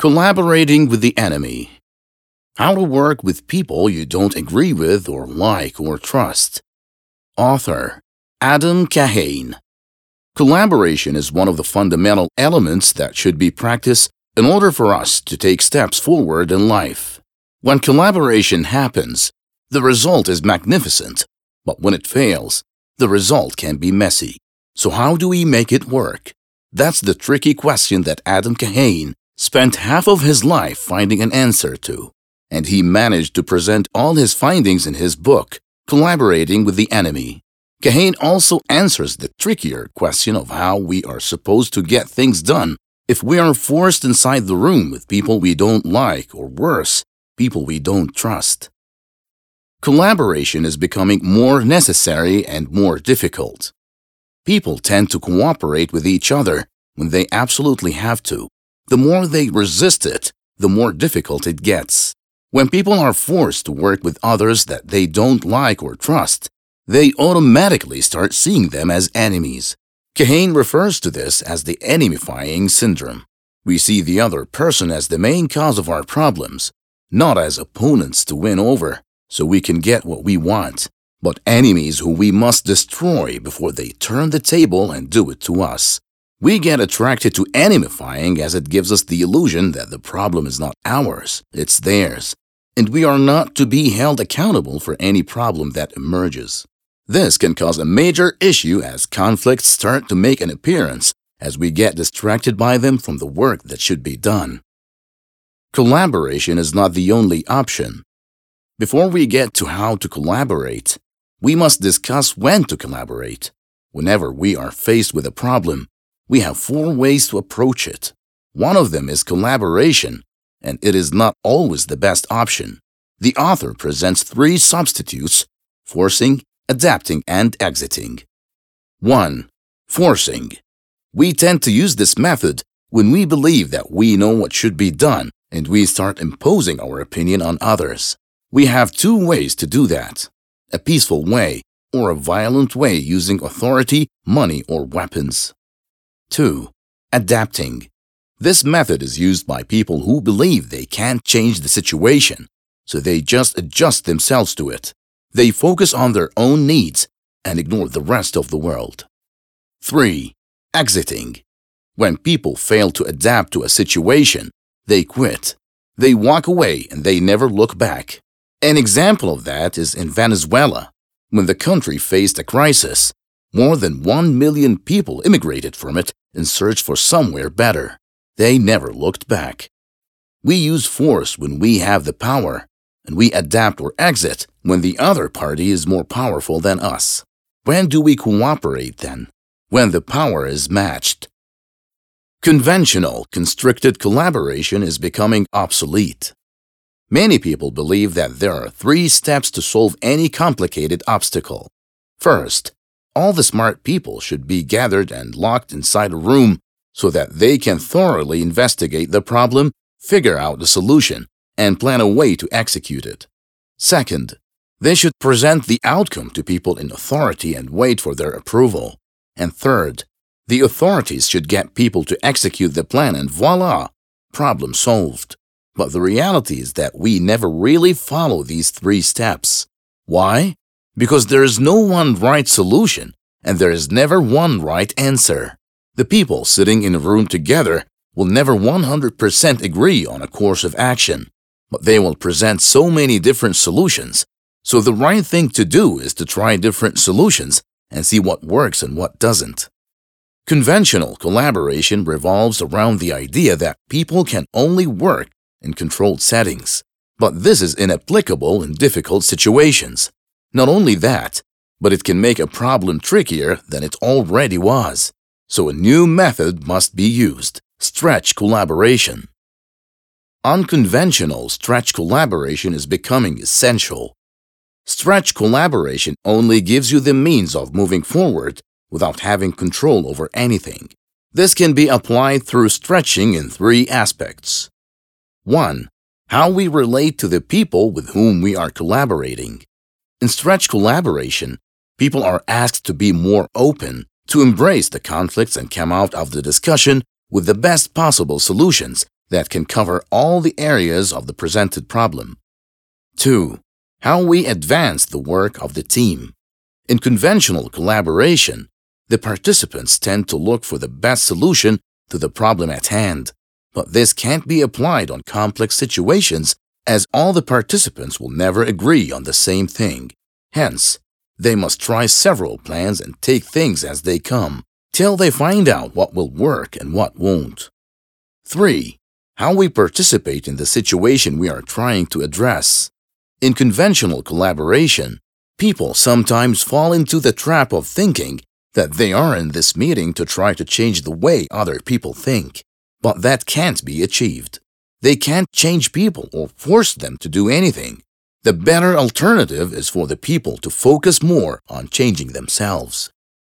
Collaborating with the enemy. How to work with people you don't agree with or like or trust. Author Adam Kahane. Collaboration is one of the fundamental elements that should be practiced in order for us to take steps forward in life. When collaboration happens, the result is magnificent, but when it fails, the result can be messy. So how do we make it work? That's the tricky question that Adam Kahane spent half of his life finding an answer to, and he managed to present all his findings in his book, Collaborating with the Enemy. Kahane also answers the trickier question of how we are supposed to get things done if we are forced inside the room with people we don't like, or worse, people we don't trust. Collaboration is becoming more necessary and more difficult. People tend to cooperate with each other when they absolutely have to. The more they resist it, the more difficult it gets. When people are forced to work with others that they don't like or trust, they automatically start seeing them as enemies. Kahane refers to this as the enemy-fying syndrome. We see the other person as the main cause of our problems, not as opponents to win over so we can get what we want, but enemies who we must destroy before they turn the table and do it to us. We get attracted to enemy-fying as it gives us the illusion that the problem is not ours, it's theirs, and we are not to be held accountable for any problem that emerges. This can cause a major issue as conflicts start to make an appearance as we get distracted by them from the work that should be done. Collaboration is not the only option. Before we get to how to collaborate, we must discuss when to collaborate. Whenever we are faced with a problem, we have 4 ways to approach it. One of them is collaboration, and it is not always the best option. The author presents 3 substitutes: forcing, adapting, and exiting. 1. Forcing. We tend to use this method when we believe that we know what should be done and we start imposing our opinion on others. We have 2 ways to do that: a peaceful way or a violent way using authority, money, or weapons. 2. Adapting. This method is used by people who believe they can't change the situation, so they just adjust themselves to it. They focus on their own needs and ignore the rest of the world. 3. Exiting. When people fail to adapt to a situation, they quit. They walk away and they never look back. An example of that is in Venezuela. When the country faced a crisis, more than 1 million people immigrated from it in search for somewhere better. They never looked back. We use force when we have the power, and we adapt or exit when the other party is more powerful than us. When do we cooperate then? When the power is matched. Conventional, constricted collaboration is becoming obsolete. Many people believe that there are 3 steps to solve any complicated obstacle. First, all the smart people should be gathered and locked inside a room so that they can thoroughly investigate the problem, figure out the solution, and plan a way to execute it. Second, they should present the outcome to people in authority and wait for their approval. And third, the authorities should get people to execute the plan and voila, problem solved. But the reality is that we never really follow these 3 steps. Why? Because there is no one right solution and there is never one right answer. The people sitting in a room together will never 100% agree on a course of action, but they will present so many different solutions. So the right thing to do is to try different solutions and see what works and what doesn't. Conventional collaboration revolves around the idea that people can only work in controlled settings, but this is inapplicable in difficult situations. Not only that, but it can make a problem trickier than it already was. So a new method must be used: stretch collaboration. Unconventional stretch collaboration is becoming essential. Stretch collaboration only gives you the means of moving forward without having control over anything. This can be applied through stretching in 3 aspects. 1. How we relate to the people with whom we are collaborating. In stretch collaboration, people are asked to be more open, to embrace the conflicts and come out of the discussion with the best possible solutions that can cover all the areas of the presented problem. 2. How we advance the work of the team. In conventional collaboration, the participants tend to look for the best solution to the problem at hand, but this can't be applied on complex situations as all the participants will never agree on the same thing. Hence, they must try several plans and take things as they come, till they find out what will work and what won't. 3. How we participate in the situation we are trying to address. In conventional collaboration, people sometimes fall into the trap of thinking that they are in this meeting to try to change the way other people think, but that can't be achieved. They can't change people or force them to do anything. The better alternative is for the people to focus more on changing themselves.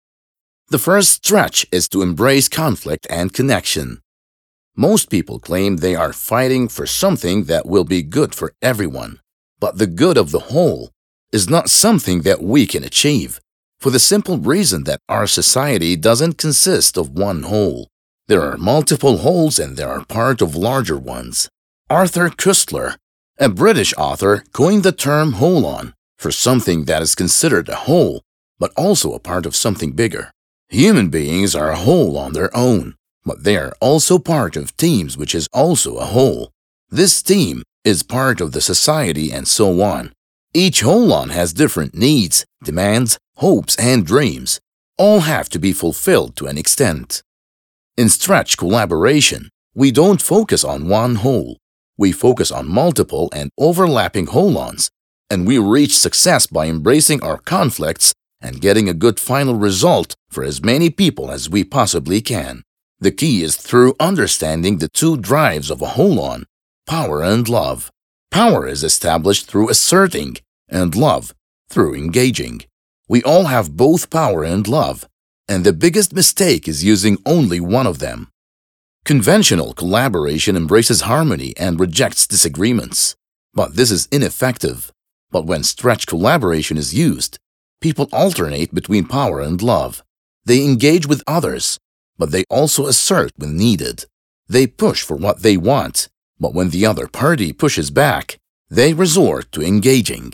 The first stretch is to embrace conflict and connection. Most people claim they are fighting for something that will be good for everyone, but the good of the whole is not something that we can achieve, for the simple reason that our society doesn't consist of one whole. There are multiple wholes and they are part of larger ones. Arthur Koestler, a British author, coined the term whole-on for something that is considered a whole, but also a part of something bigger. Human beings are a whole on their own, but they are also part of teams, which is also a whole. This team is part of the society and so on. Each whole-on has different needs, demands, hopes, and dreams. All have to be fulfilled to an extent. In stretch collaboration, we don't focus on one whole. We focus on multiple and overlapping whole-ons, and we reach success by embracing our conflicts and getting a good final result for as many people as we possibly can. The key is through understanding the two drives of a whole-on, power and love. Power is established through asserting, and love through engaging. We all have both power and love, and the biggest mistake is using only one of them. Conventional collaboration embraces harmony and rejects disagreements, but this is ineffective. But when stretch collaboration is used, people alternate between power and love. They engage with others, but they also assert when needed. They push for what they want, but when the other party pushes back, they resort to engaging.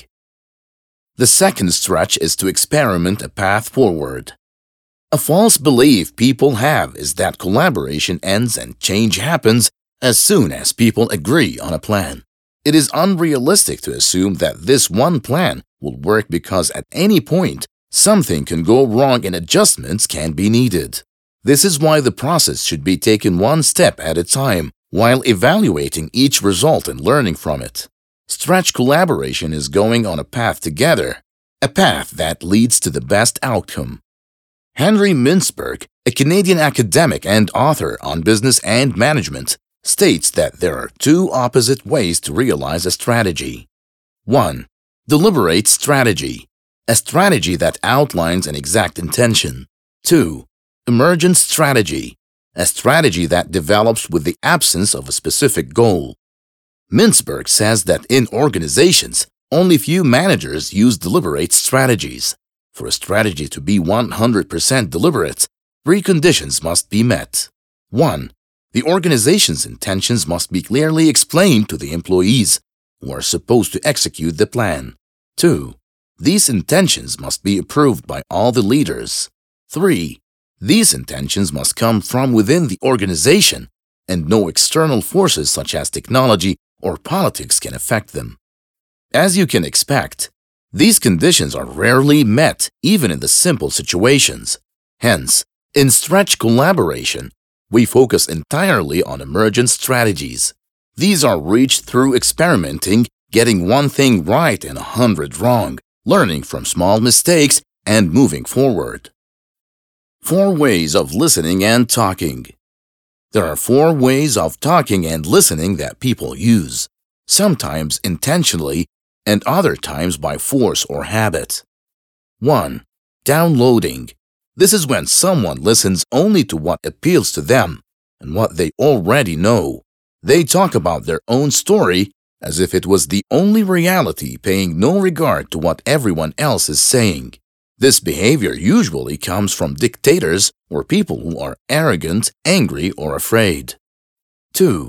The second stretch is to experiment a path forward. A false belief people have is that collaboration ends and change happens as soon as people agree on a plan. It is unrealistic to assume that this one plan will work because at any point, something can go wrong and adjustments can be needed. This is why the process should be taken one step at a time while evaluating each result and learning from it. Stretch collaboration is going on a path together, a path that leads to the best outcome. Henry Mintzberg, a Canadian academic and author on business and management, states that there are two opposite ways to realize a strategy. 1. Deliberate strategy, a strategy that outlines an exact intention. 2. Emergent strategy, a strategy that develops with the absence of a specific goal. Mintzberg says that in organizations, only few managers use deliberate strategies. For a strategy to be 100% deliberate, three conditions must be met. 1. The organization's intentions must be clearly explained to the employees who are supposed to execute the plan. 2. These intentions must be approved by all the leaders. 3. These intentions must come from within the organization, and no external forces such as technology or politics can affect them. As you can expect, these conditions are rarely met even in the simple situations. Hence, in stretch collaboration, we focus entirely on emergent strategies. These are reached through experimenting, getting one thing right and 100 wrong, learning from small mistakes, and moving forward. 4 ways of listening and talking. There are 4 ways of talking and listening that people use, sometimes intentionally and other times by force or habit. 1. Downloading. This is when someone listens only to what appeals to them and what they already know. They talk about their own story as if it was the only reality, paying no regard to what everyone else is saying. This behavior usually comes from dictators or people who are arrogant, angry, or afraid. 2.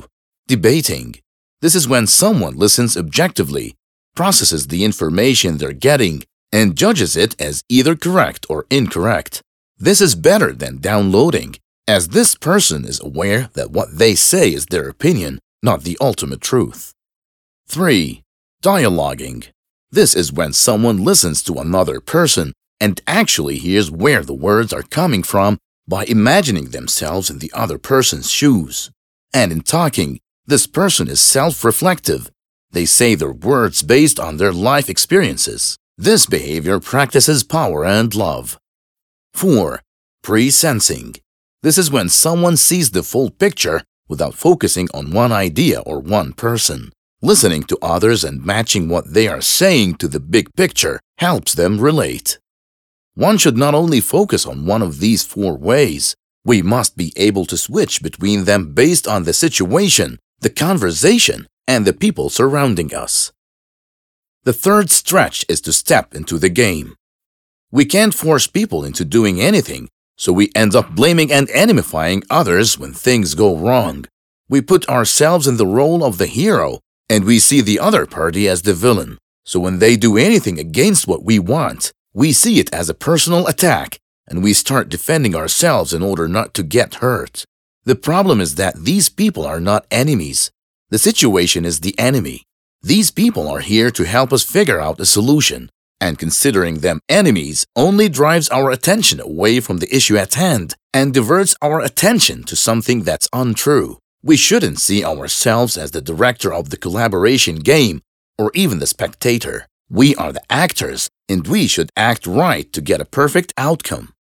Debating. This is when someone listens objectively, processes the information they're getting, and judges it as either correct or incorrect. This is better than downloading, as this person is aware that what they say is their opinion, not the ultimate truth. 3. Dialoguing. This is when someone listens to another person and actually hears where the words are coming from by imagining themselves in the other person's shoes. And in talking, this person is self-reflective. They say their words based on their life experiences. This behavior practices power and love. 4. Pre-sensing. This is when someone sees the full picture without focusing on one idea or one person. Listening to others and matching what they are saying to the big picture helps them relate. One should not only focus on one of these 4 ways, we must be able to switch between them based on the situation, the conversation, and the people surrounding us. The third stretch is to step into the game. We can't force people into doing anything, so we end up blaming and enmifying others when things go wrong. We put ourselves in the role of the hero, and we see the other party as the villain. So when they do anything against what we want, we see it as a personal attack, and we start defending ourselves in order not to get hurt. The problem is that these people are not enemies. The situation is the enemy. These people are here to help us figure out a solution, and considering them enemies only drives our attention away from the issue at hand and diverts our attention to something that's untrue. We shouldn't see ourselves as the director of the collaboration game or even the spectator. We are the actors, and we should act right to get a perfect outcome.